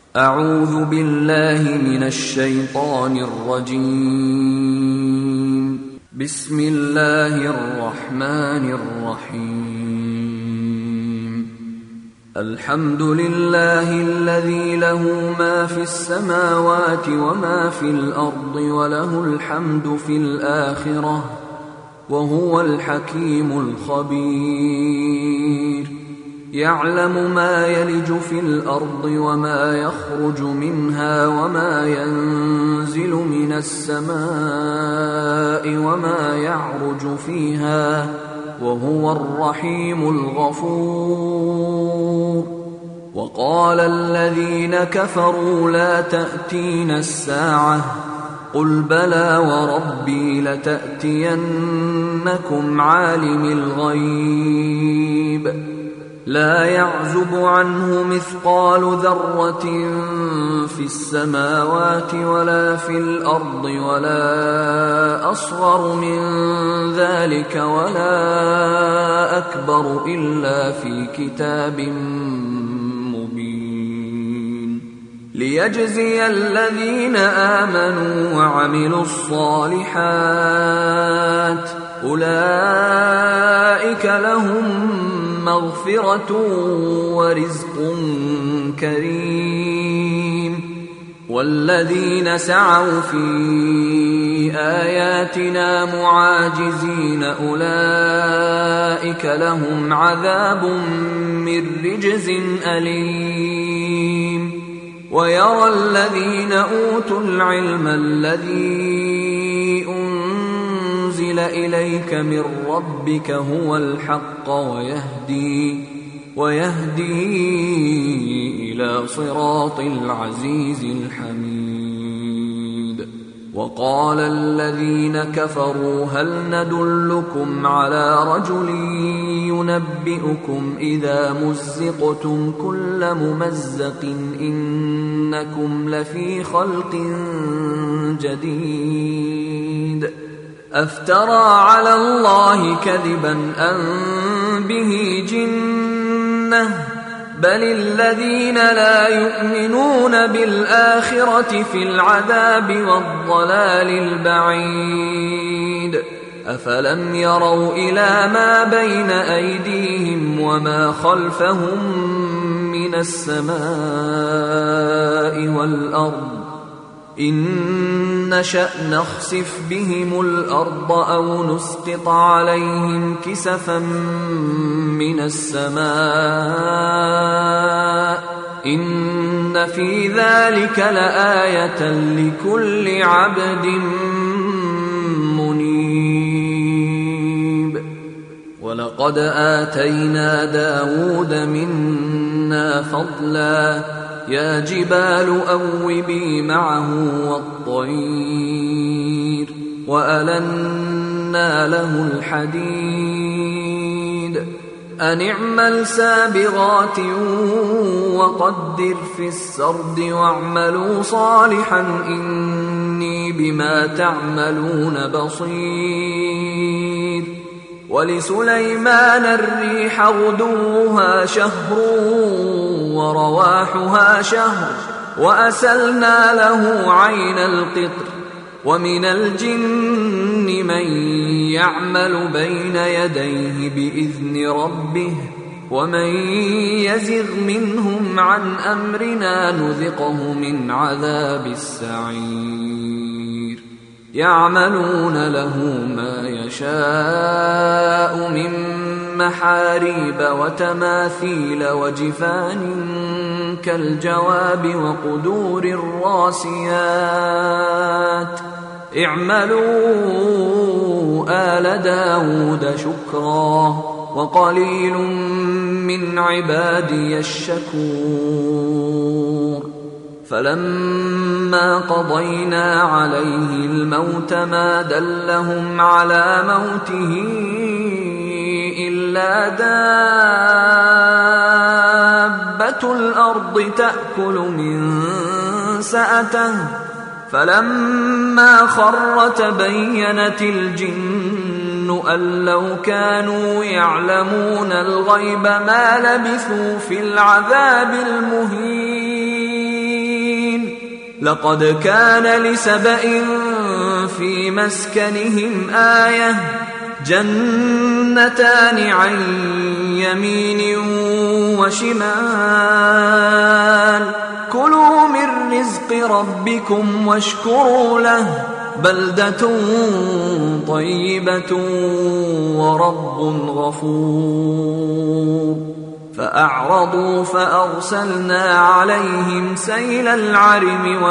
أعوذ بالله من الشيطان الرجيم. بسم الله الرحمن الرحيم. الحمد لله الذي له ما في السماوات وما في الأرض وله الحمد في الآخرة وهو الحكيم الخبير. يعلم ما يلج في الأرض وما يخرج منها وما ينزل من السماء وما يعرج فيها وهو الرحيم الغفور. وقال الذين كفروا لا تأتينا الساعة قل بلى وربي لتأتينكم عالم الغيب لا يعزب عنه مثقال ذرة في السماوات ولا في الأرض ولا أصغر من ذلك ولا أكبر إلا في كتاب مبين ليجزي الذين آمنوا وعملوا الصالحات أولئك لهم مغفرة ورزق كريم. والذين سعوا في آياتنا معاجزين أولئك لهم عذاب من رجز أليم. ويرى الذين أوتوا العلم الذي أنزل إليك من ربك هو الحق ويهدي إلى صراط العزيز الحميد. وقال الذين كفروا هل ندلكم على رجل ينبئكم إذا مزقتم كل ممزق إنكم لفي خلق جديد أفترى على الله كذبا أم به جنة بل الذين لا يؤمنون بالآخرة في العذاب والضلال البعيد. أفلم يروا إلى ما بين أيديهم وما خلفهم من السماء والأرض إن نشأ نخسف بهم الأرض أو نسقط عليهم كسفا من السماء إن في ذلك لآية لكل عبد منيب. ولقد آتينا داود منا فضلا يا جبال أوبي معه والطير وألنا له الحديد أن اعمل سابغات وقدر في السرد واعملوا صالحا إني بما تعملون بصير. ولسليمان الريح غدوها شهر ورواحها شهر وأسلنا له عين القطر ومن الجن من يعمل بين يديه بإذن ربه ومن يزغ منهم عن أمرنا نذقه من عذاب السعير. يعملون له ما يشاء من محاريب وتماثيل وجفان كالجواب وقدور الراسيات اعملوا آل داود شكرا وقليل من عبادي الشكور. فلما قضينا عليه الموت ما دلهم على موته إلا دابة الأرض تأكل من سأته فلما خر تبينت الجن أن لو كانوا يعلمون الغيب ما لبثوا في العذاب المهين. لقد كان لسبإ في مسكنهم آية جنتان عن يمين وشمال كلوا من رزق ربكم واشكروا له بلدة طيبة ورب غفور فأعرضوا فأرسلنا عليهم سيل العرم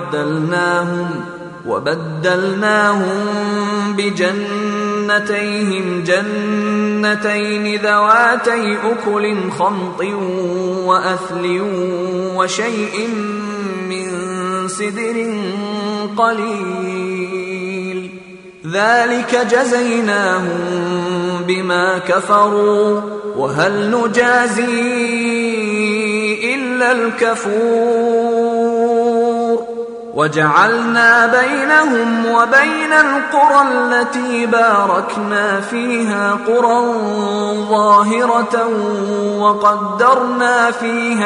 وبدلناهم بجنتيهم جنتين ذواتي أكل خمط وأثل وشيء من سدر قليل ذلك جزيناهم بما كفروا وهل نجازي إلا الكفور وجعلنا بينهم وبين القرى التي باركنا فيها قرى ظاهرة وقدرنا فيها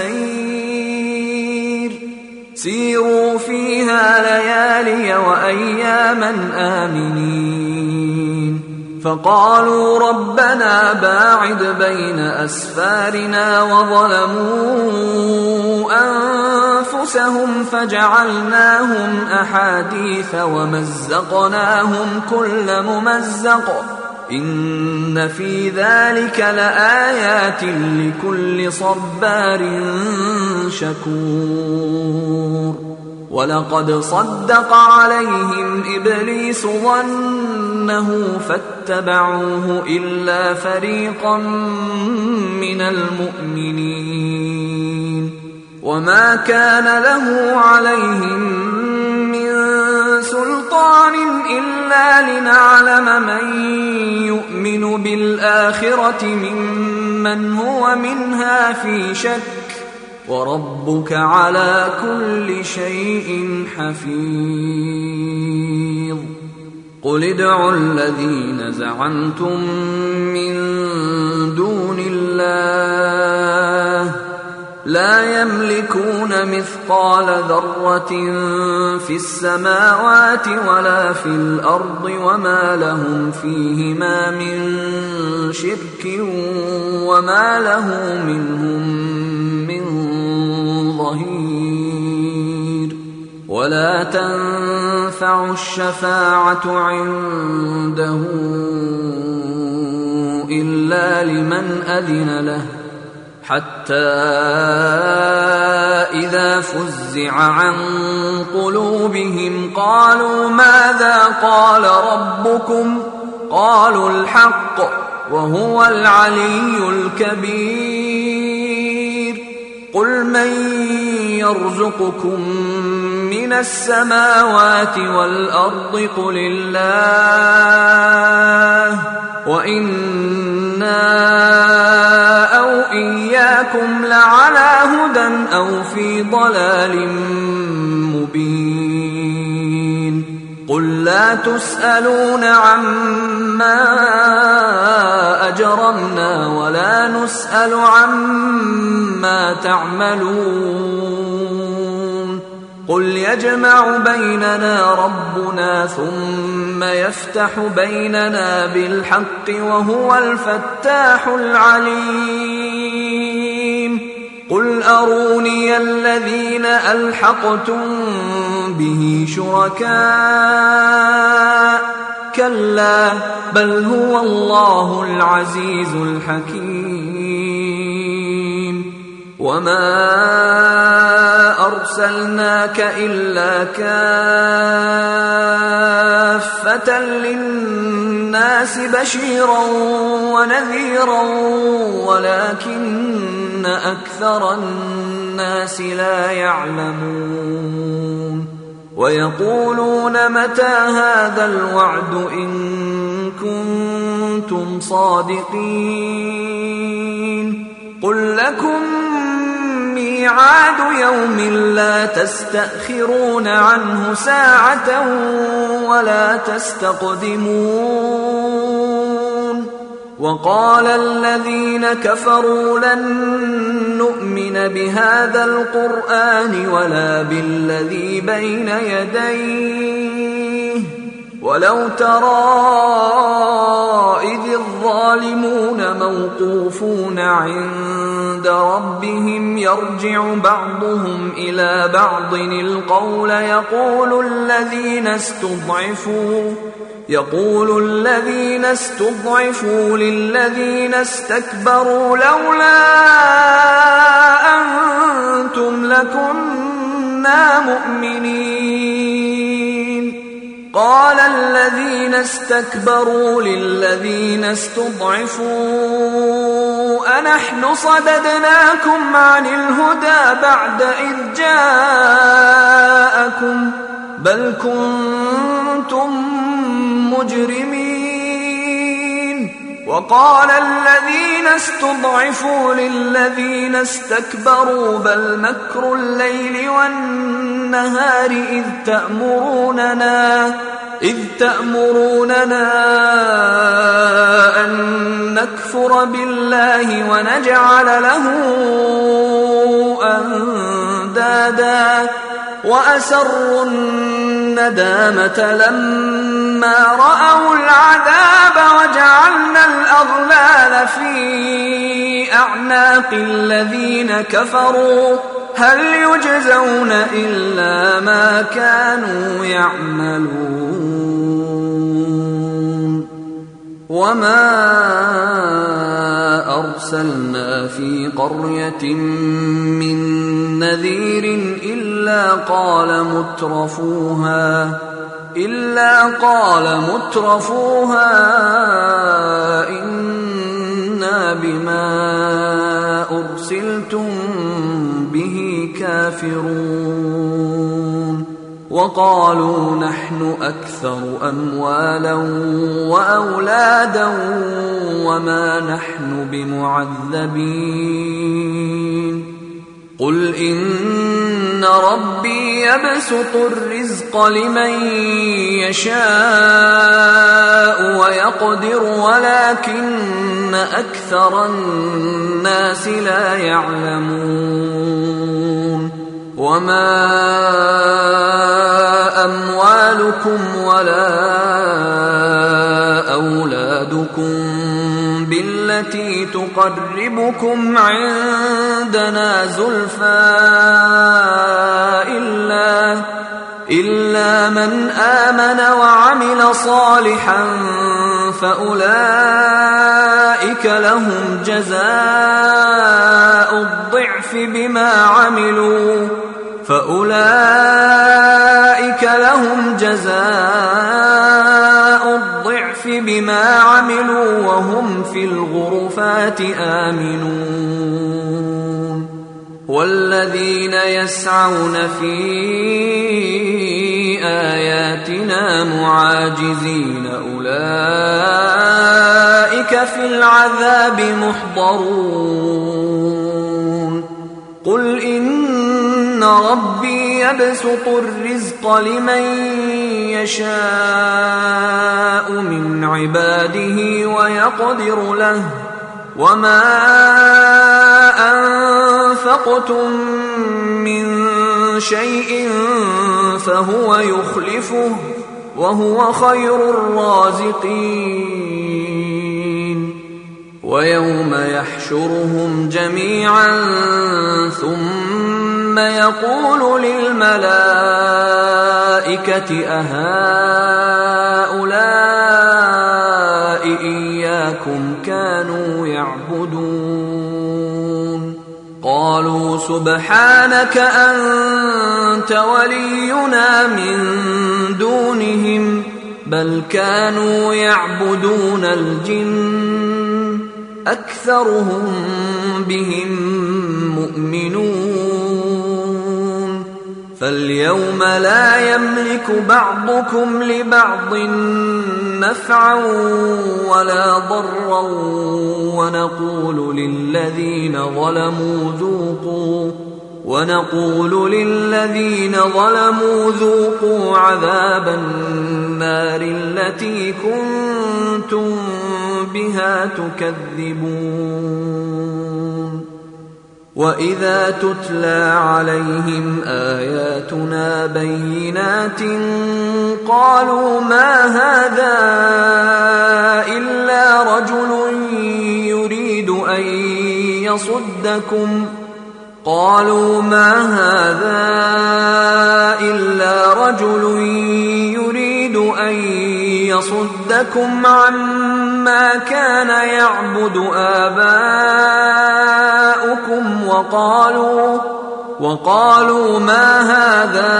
السير سيروا فيها ليالي وأياما آمنين فقالوا ربنا باعد بين أسفارنا وظلموا أنفسهم فجعلناهم أحاديث ومزقناهم كل ممزق إن في ذلك لآيات لكل صبار شكور ولقد صدق عليهم إبليس ظنه فاتبعوه إلا فريقا من المؤمنين وما كان له عليهم من سلطان إلا لنعلم من يؤمن بالآخرة ممن هو منها في شك وربك على كل شيء حفيظ قل ادعوا الذين زعمتم من دون الله لا يملكون مثقال ذرة في السماوات ولا في الأرض وما لهم فيهما من شرك وما له منهم من ظهير ولا تنفع الشفاعة عنده إلا لمن أذن له حتى إذا فزع عن قلوبهم قالوا ماذا قال ربكم قالوا الحق وهو العلي الكبير قل من يرزقكم من السماوات والأرض قل الله وإنا أو إياكم لعلى هدى أو في ضلال مبين قل لا تسألون عما أجرمنا ولا نسأل عما تعملون قل يجمع بيننا ربنا ثم يفتح بيننا بالحق وهو الفتاح العليم قل أروني الذين ألحقتم به شركاء كلا بل هو الله العزيز الحكيم وما أرسلناك إلا كافة للناس بشيرا ونذيرا ولكن أكثر الناس لا يعلمون ويقولون متى هذا الوعد إن كنتم صادقين قل لكم ميعاد يوم لا تستأخرون عنه ساعة ولا تستقدمون وقال الذين كفروا لن نؤمن بهذا القرآن ولا بالذي بين يديه ولو ترى إذ الظالمون موقوفون عند ربهم يرجع بعضهم إلى بعض القول يقول الذين استضعفوا للذين استكبروا لولا أنتم لكنا مؤمنين قال الذين استكبروا للذين استضعفوا أنحن صددناكم عن الهدى بعد إذ جاءكم بل كنتم مجرمين وقال الذين استضعفوا للذين استكبروا بل مكر الليل والنهار إذ تأمروننا أن نكفر بالله ونجعل له أندادا وأسروا الندامة لما رأوا العذاب وجعلنا الأغلال في أعناق الذين كفروا هل يجزون إلا ما كانوا يعملون وما أرسلنا في قرية من نذير إلا قال مترفوها إنا بما أرسلتم به كافرون وقالوا نحن أكثر أموالا وأولادا وما نحن بمعذبين قل إن ربي يبسط الرزق لمن يشاء ويقدر ولكن أكثر الناس لا يعلمون وما أموالكم ولا أولادكم بالتي تقربكم عندنا زلفى إلا من آمن وعمل صالحا فأولئك لهم جزاء الضعف بما عملوا وهم في الغرفات آمنون والذين يسعون في آياتنا معاجزين أولئك في العذاب محضرون قل إن ربي يبسط الرزق لمن يشاء من عباده ويقدر له وما أنفقتم من شيء فهو يخلفه وهو خير الرازقين ويوم يحشرهم جميعا ثم يقول للملائكة أهؤلاء إياكم كانوا يعبدون قالوا سبحانك أنت ولينا من دونهم بل كانوا يعبدون الجن أكثرهم بهم مؤمنون فاليوم لا يملك بعضكم لبعض نفعا ولا ضرا ونقول للذين ظلموا ذوقوا عذاب النار التي كنتم بها تكذبون وإذا تتلى عليهم آياتنا بينات قالوا ما هذا إلا رجل يريد أن يصدكم عما كان يعبد آباؤكم وقالوا ما هذا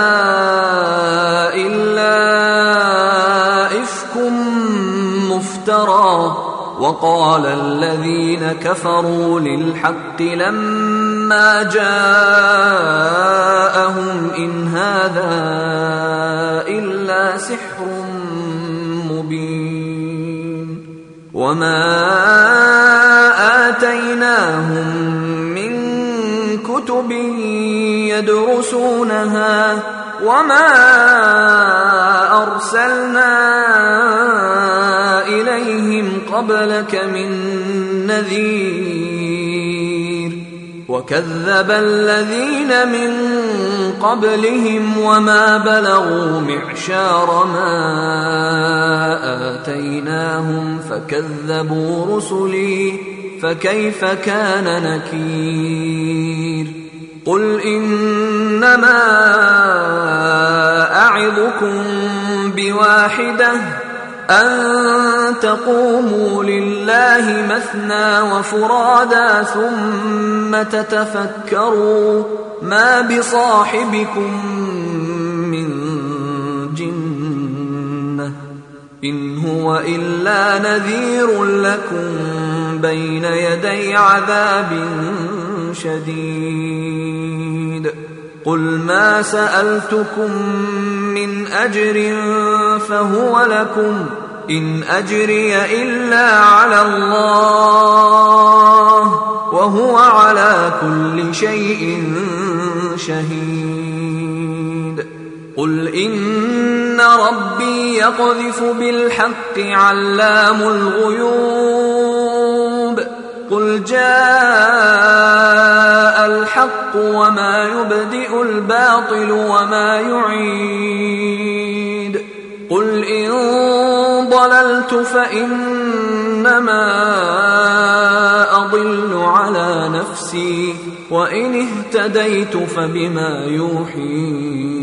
إلا إفك مفترى وقال الذين كفروا للحق لما جاءهم إن هذا إلا سحر مبين وما آتيناهم من كتب يدرسونها وما أرسلنا إليهم قبلك من نذير وكذب الذين من قبلهم وما بلغوا معشار ما آتيناهم فكذبوا رسلي فكيف كان نكير قل إنما أعظكم بواحدة أن تقوموا لله مثنى وفرادا ثم تتفكروا ما بصاحبكم من جنة إن هو إلا نذير لكم بين يدي عذاب شديد قل ما سألتكم من أجر فهو لكم إن أجري إلا على الله وهو على كل شيء شهيد قل إن ربي يقذف بالحق علام الغيوب قل جاء الحق وما يبدئ الباطل وما يعيد قل إن ضللت فإنما أضل على نفسي وإن اهتديت فبما يوحي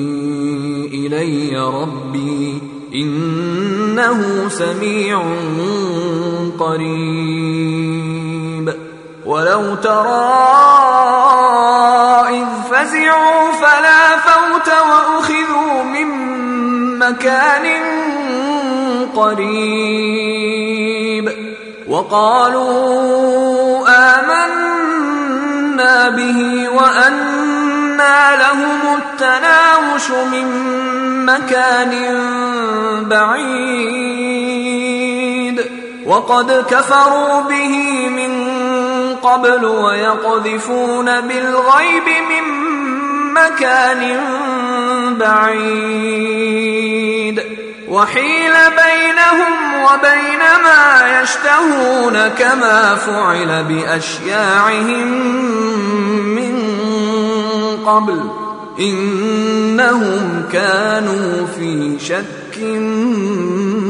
إلي ربي إنه سميع قريب ولو ترى إذ فزعوا فلا فوت وأخذوا من مكان قريب وقالوا آمنا به وأنى لهم التناوش من مكان بعيد وقد كفروا به من قبل ويقذفون بالغيب من مكان بعيد وحيل بينهم وبين ما يشتهون كما فعل بأشياعهم من قبل إنهم كانوا في شك